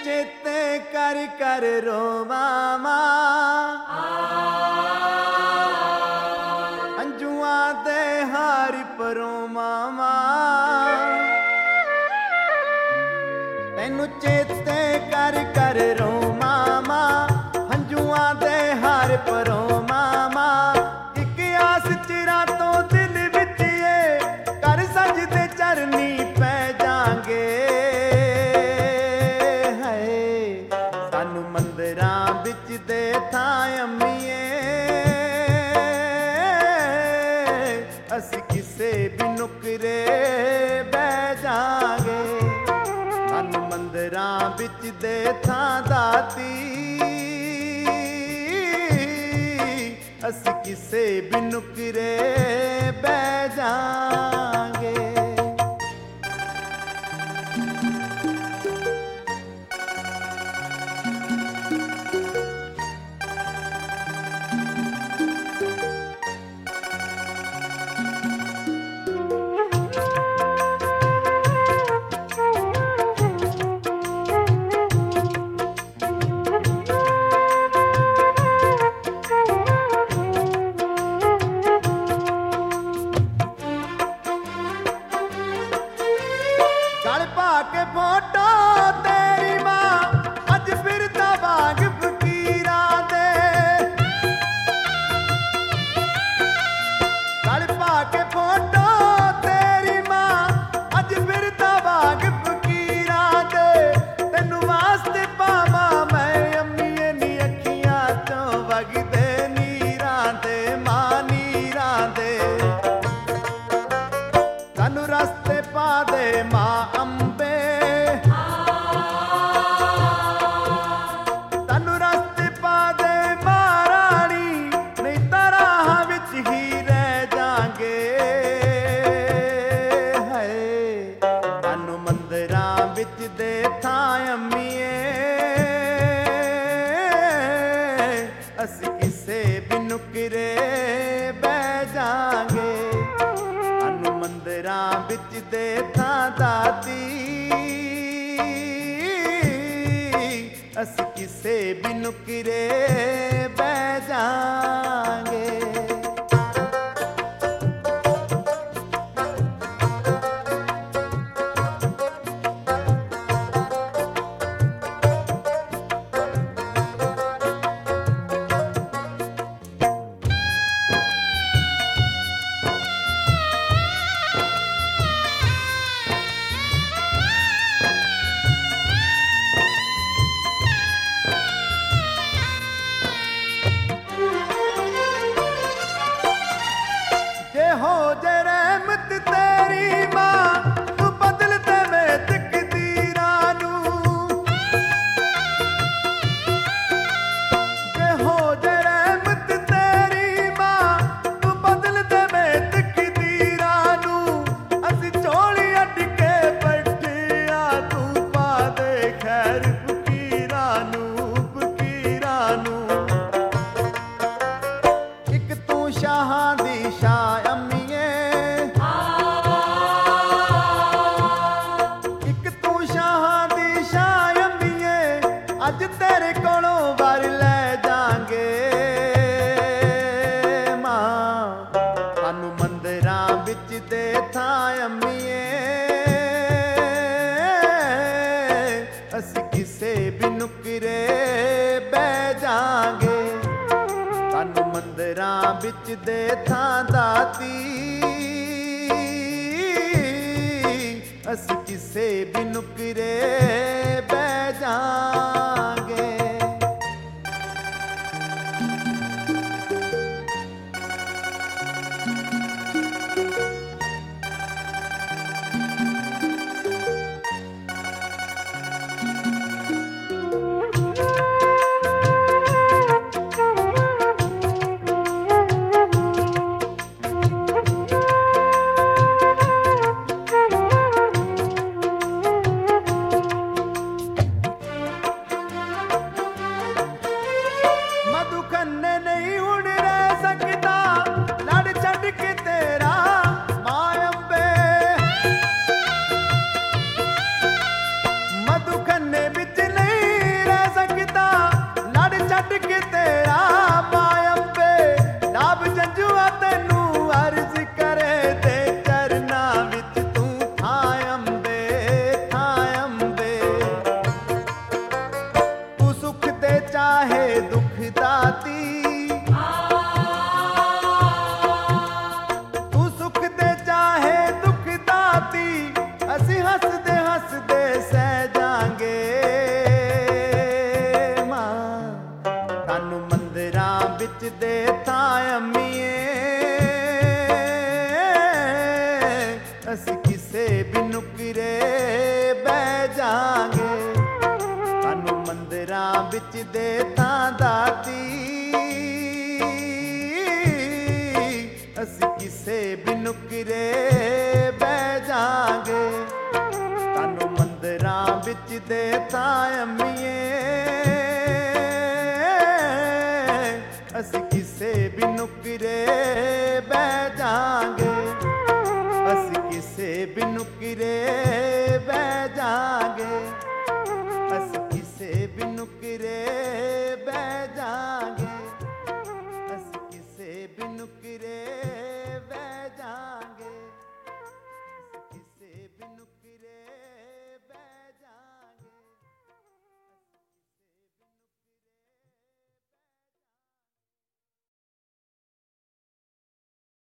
चेते कर कर रोवां अंजुआ दे हारी परोवां तैनू चेते कर कर रोवां अंजुआ दे हार परोवां इक आस चिरा तो दिल विच कर सजदे चरनी पै जांगे दे थां अम्मीए अस किसे भी नुकरे बह जांगे सानू मंदिरां बिच दे थां दाती अस किसे भी नुकरे बह जांगे के फोटो तेरी मां अज फिरदा बाग फकीरा दे गल पा के फोटो तेरी मां अज फिरदा बाग फकीरा दे तेनू वास्ते पावा मैं अम्मीए नी अखियां चों वगदे नीरां दे मां नीरां दे सानू रस्ते पा दे मां अंबे तनु रस्ते पा दे महारानी नहीं तां राह विच ही रह जांगे है तनु मंदिरां विच दे थां अम्मीए अस किसे भी नुकरे बह जांगे तनु मंदिरां विच दे थां दाती अस किसे भी नुकरे बह जांगे हो जे रहमत तेरी मां तू बदल देवे तकदीरां नू जे हो जे रहमत तेरी मां तू बदल देवे तकदीरां नू असी झोली अड्ड के बैठिया तू पा दे खैर फकीरां नू एक तू शाहां दी शाह अज तेरे कोलों वर ले जांगे मां सानू मंदिरां विच दे थां अम्मीए अस किसे भी नुकरे बह जांगे सानू मंदिरां विच दे थां दाती अस किसे भी नुकरे बह जांगे ਵਿੱਚ ਦੇ ਤਾਂ ਦਾਦੀ ਅਸੀਂ ਕਿਸੇ ਵੀ ਨੁਕਰੇ ਬਹਿ ਜਾਾਂਗੇ ਤੁਹਾਨੂੰ ਮੰਦਰਾਂ ਵਿੱਚ ਦੇ ਤਾਂ ਅੰਮੀਏ ਅਸੀਂ ਕਿਸੇ ਵੀ ਨੁਕਰੇ ਬਹਿ ਜਾਾਂਗੇ ਅਸੀਂ ਕਿਸੇ ਵੀ ਨੁਕਰੇ ਬਹਿ ਜਾਾਂਗੇ ਅਸੀਂ ਕਿਸੇ ਵੀ ਨੁਕਰੇ